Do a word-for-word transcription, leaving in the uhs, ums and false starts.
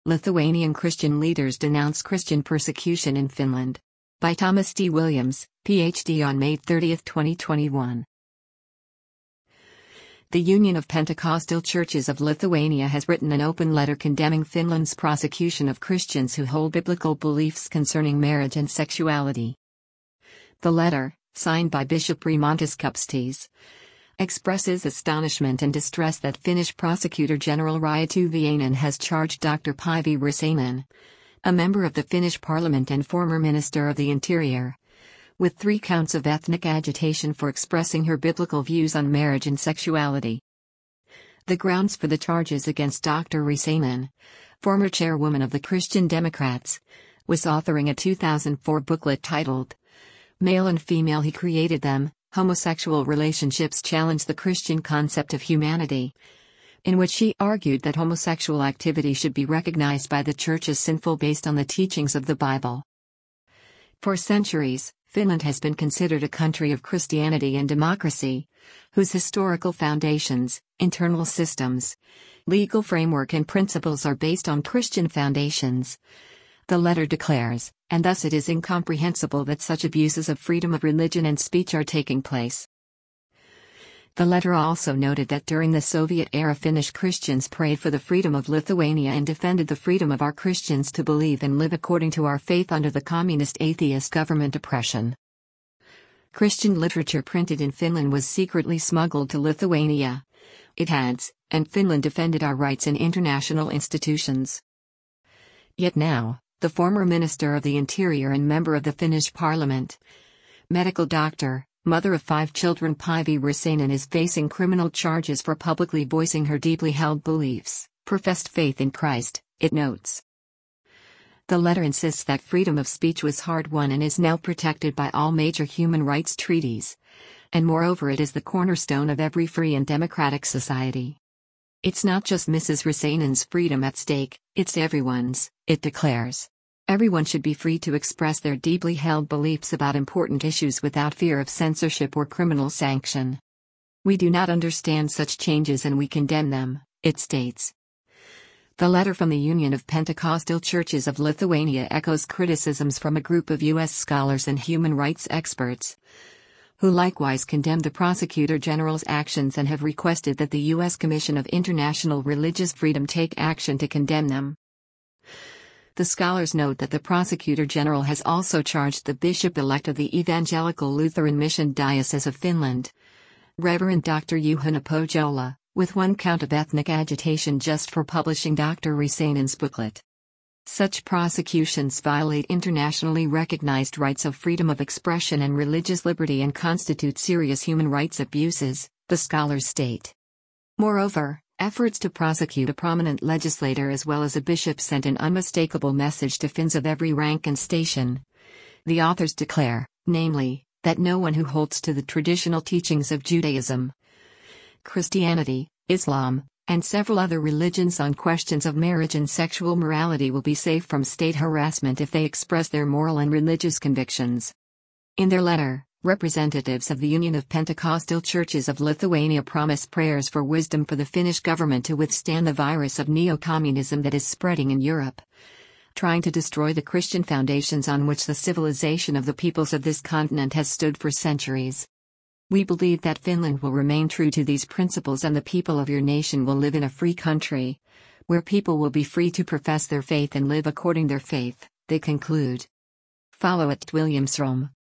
Lithuanian Christian leaders denounce Christian persecution in Finland. By Thomas D. Williams, P H D on May thirtieth, twenty twenty-one. The Union of Pentecostal Churches of Lithuania has written an open letter condemning Finland's prosecution of Christians who hold biblical beliefs concerning marriage and sexuality. The letter, signed by Bishop Rimantas Kupstis, expresses astonishment and distress that Finnish Prosecutor General Riatu Vianen has charged Doctor Päivi Räsänen, a member of the Finnish Parliament and former Minister of the Interior, with three counts of ethnic agitation for expressing her biblical views on marriage and sexuality. The grounds for the charges against Doctor Räsänen, former chairwoman of the Christian Democrats, was authoring a two thousand four booklet titled Male and Female He Created Them, Homosexual Relationships Challenge the Christian Concept of Humanity, in which she argued that homosexual activity should be recognized by the Church as sinful based on the teachings of the Bible. For centuries, Finland has been considered a country of Christianity and democracy, whose historical foundations, internal systems, legal framework and principles are based on Christian foundations, the letter declares, and thus it is incomprehensible that such abuses of freedom of religion and speech are taking place. The letter also noted that during the Soviet-era Finnish Christians prayed for the freedom of Lithuania and defended the freedom of our Christians to believe and live according to our faith under the communist atheist government oppression. Christian literature printed in Finland was secretly smuggled to Lithuania, it adds, and Finland defended our rights in international institutions. Yet now, the former Minister of the Interior and member of the Finnish Parliament, medical doctor, mother of five children Päivi Räsänen is facing criminal charges for publicly voicing her deeply held beliefs, professed faith in Christ, it notes. The letter insists that freedom of speech was hard-won and is now protected by all major human rights treaties, and moreover it is the cornerstone of every free and democratic society. It's not just Missus Räsänen's freedom at stake, it's everyone's, it declares. Everyone should be free to express their deeply held beliefs about important issues without fear of censorship or criminal sanction. We do not understand such changes and we condemn them, it states. The letter from the Union of Pentecostal Churches of Lithuania echoes criticisms from a group of U S scholars and human rights experts, who likewise condemned the Prosecutor General's actions and have requested that the U S Commission of International Religious Freedom take action to condemn them. The scholars note that the Prosecutor General has also charged the Bishop-elect of the Evangelical Lutheran Mission Diocese of Finland, Reverend Doctor Juhana Pohjola, with one count of ethnic agitation just for publishing Doctor Räsänen's booklet. Such prosecutions violate internationally recognized rights of freedom of expression and religious liberty and constitute serious human rights abuses, the scholars state. Moreover, efforts to prosecute a prominent legislator as well as a bishop sent an unmistakable message to Finns of every rank and station. The authors declare, namely, that no one who holds to the traditional teachings of Judaism, Christianity, Islam, and several other religions on questions of marriage and sexual morality will be safe from state harassment if they express their moral and religious convictions. In their letter, representatives of the Union of Pentecostal Churches of Lithuania promise prayers for wisdom for the Finnish government to withstand the virus of neo-communism that is spreading in Europe, trying to destroy the Christian foundations on which the civilization of the peoples of this continent has stood for centuries. We believe that Finland will remain true to these principles and the people of your nation will live in a free country, where people will be free to profess their faith and live according to their faith, they conclude. Follow at Williamsrom.